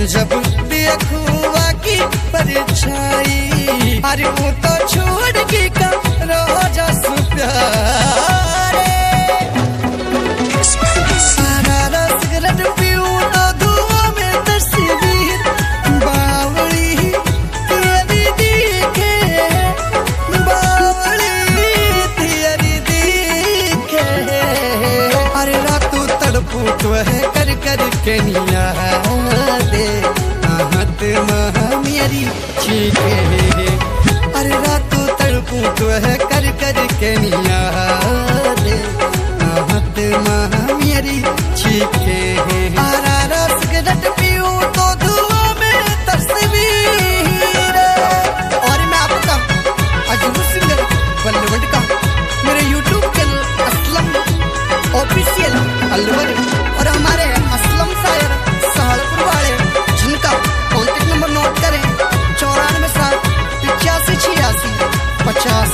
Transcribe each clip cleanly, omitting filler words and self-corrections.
जब देखूँ की परछाई, अरे वो तो छोड़ के का रोजा प्यारे। सारा सिगरेट पीऊं तो धुआं में तस्वीर बावली तेरी दिखे, बावली तेरी दिखे। अरे रातू तड़पू तो है कर कर के निया दे आहत महा मेरी चीखे। अरे रातू तड़पू तो है कर कर के निया दे आहत महा मेरी चीखे। आरा सिगरेट पीऊं तो धुआं में तस्वीर। और मैं आपका अजरू सिंगर बल्लवट का मेरे YouTube channel Aslam official Alwar और हमारे असलम शायर सहारनपुर वाले, जिनका कॉन्टेक्ट नंबर नोट करें 94/858650।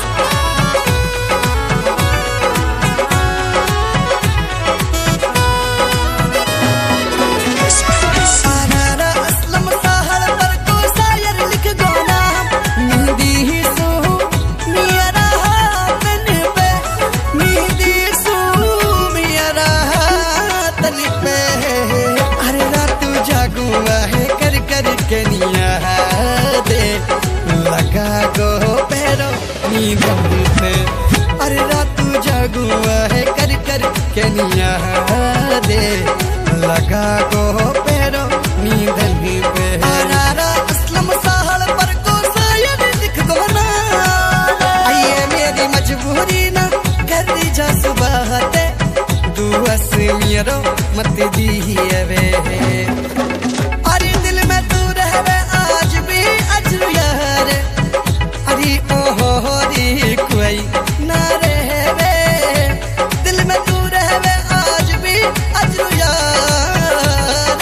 लगा गो पैरो नींद पे, अरे रातू जागुआ है कर कर के निया दे लगा गो पैरो नींद पे। आरा असलम साहल पर को शायर लिख दो ना, आइए मेरी मजबूरी ना कर दी जा सुबह ते दुआ से मेरो मत दी वे। अरे दिल में तू रहवे आज भी अजरू यार, अरे ओहो री कोई ना रहवे। दिल में तू रहवे आज भी अजरू यार।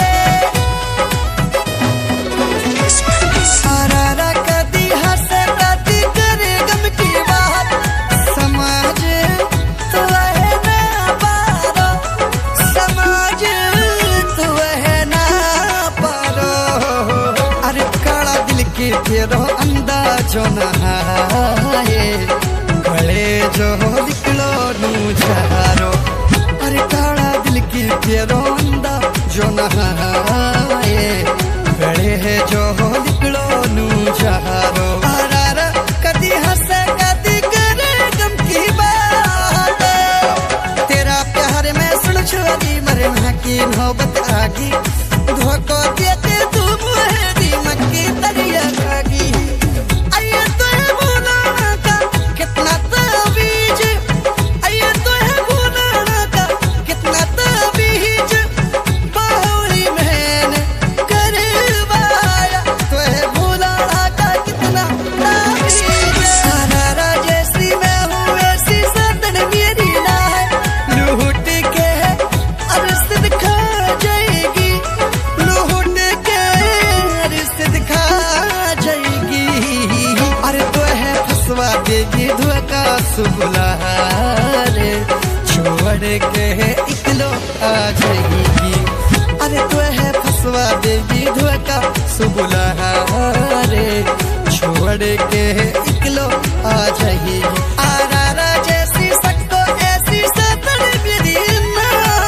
सारा कदी हंसे कदी करे गम की बात, समाज तो है ना पारो, समाज तो है ना पारो। अरे काला दिल के तेरो अंदाजो नहाए गले जो निकलो नू चारो। अरे काला दिल की तेरो अंदाजो नहाए गले जो निकलो नू चारो। आरा कदी हंसे कदी करे गम की बात, तेरा प्यार में सुन छोरी मरना की नौबत आगी। धोखो देते तू मुझे दीमक की तरिया खागी। आइए तो है भूलाना का कितना ताबीज, आइए तो है भूलाना का कितना ताबीज। बाहुली मैंने करवाया तो है भूलाना का कितना ताबीज। सारा जैसी मैं हूँ ऐसी सदन मेरी ना है, लूट के अरस दिखा जाएगी, लूट के अरस दिखा जाएगी। अरे तो है फसवा देगी धोखा सुबुला रे, छोड़ के इकलो आ जाएगी। अरे तो है फसवा देगी धोखा सुबुला रे, छोड़ के इकलो आ जाएगी। आरा जैसी सबको ऐसी सतन मेरी ना,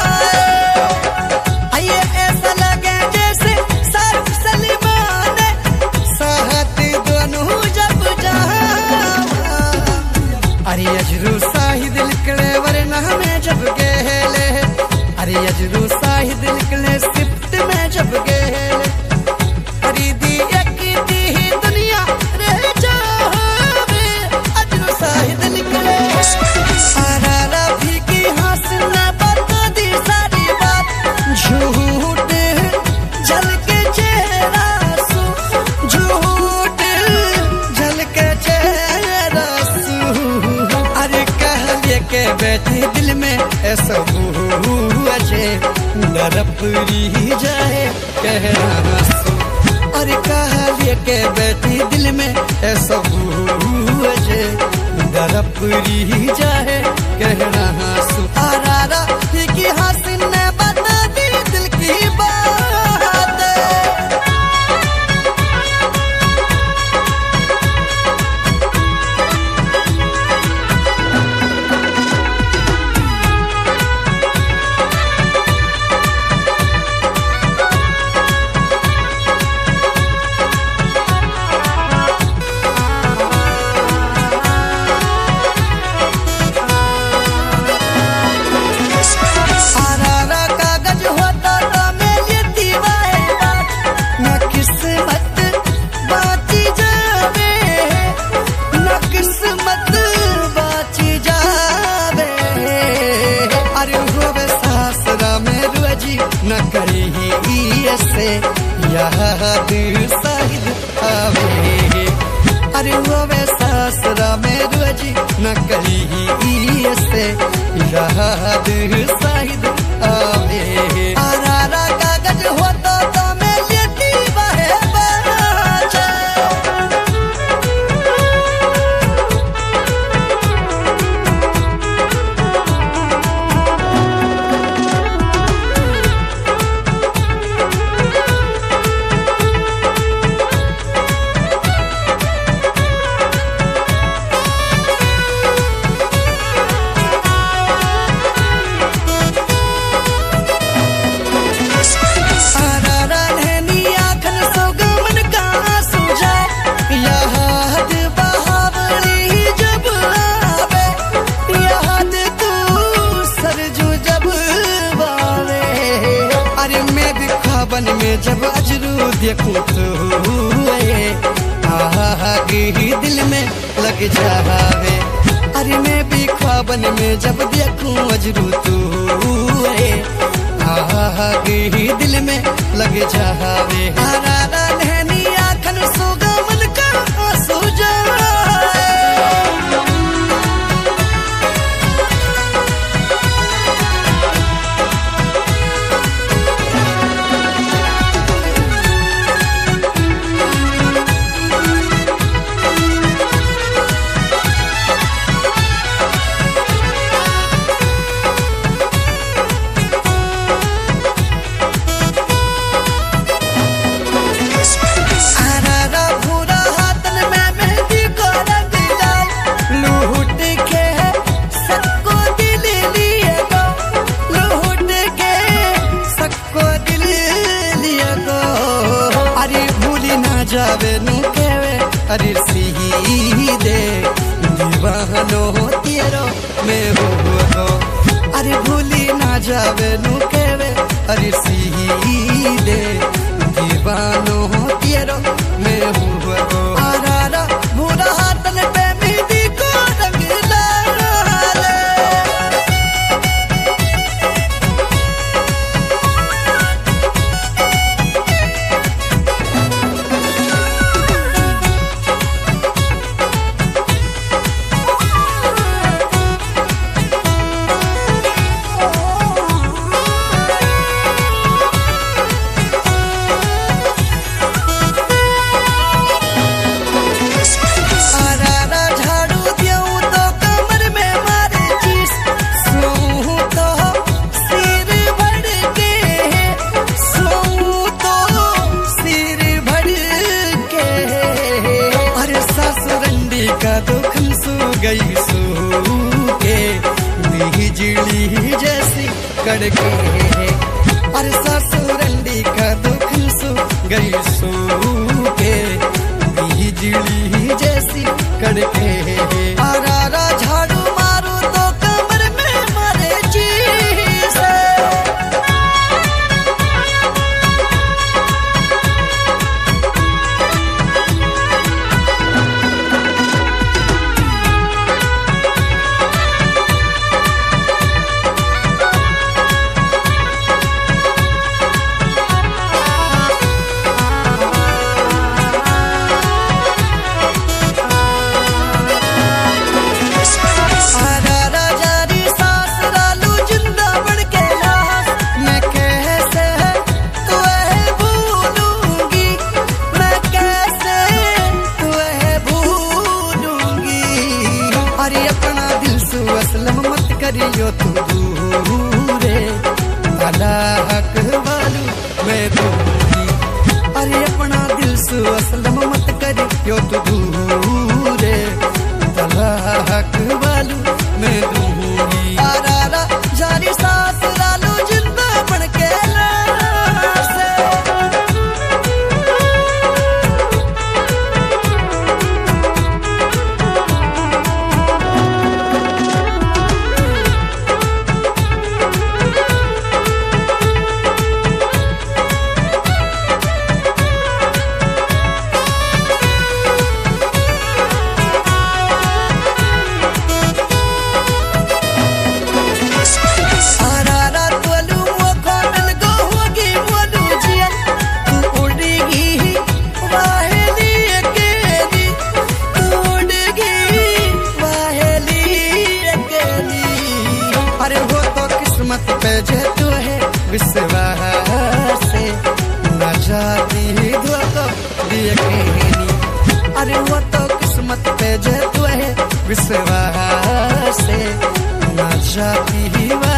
आइए ऐसा लगे जैसे सर्फ सलीमान साहत दोनों जब जहाँ। अरे अजरू शाहिद निकले वरना में जब गेले, अरे अजरू शाहिद निकले सिफ्ट में जब गेले। अरे दी एक दी ही दुनिया रह जावे, अजरू शाहिद निकले। सारा राफी की हंसना बता दी सारी बात, झूठ जल के चेहरा सू, झूठ जल के चेहरा सू। अरे कह ले के बैठी दिल में ऐसा अजय नरपरी जाए कहना सू। अरे कह ले के बैठी दिल में ऐसा अजय नरपरी जाए कहना सू। आरा की हंसने बता दी दिल की बात। से याद शाहिद आवे। अरे हुए ससुरा में रोज नकली से याद शाहिद आवे। आरा कागज होता तो मैं लेती बहे बाजा। बन में जब अजरू देखूं तो आगे दिल में लग जावे। अरे मैं भी ख्वाबन में जब देखूं अजरू तो आगे दिल में लग जावे। हरारा नहनी आखन सोगा मन का सो जाए। जावे नु केवे अरे सीधे दीवानो तेरो में हो गो। अरे भूली ना जावे नु केवे अरे सीधे दीवानो तेरो में हो गो। आरा भूरा हाथन पे मेहंदी को रंग लाले। दुखन सो गई सो के बिजली जैसी कड़के। अरे ससुरंडी का दुखन सो गई सो के बिजली जैसी कड़के। आरा झाड़ू मारो तो कमर में मारे चीज। पे जे तू है विश्वास से न जाती धोखा दिए कहनी। अरे वो तो किस्मत पे जे तू है विश्वास से न जाती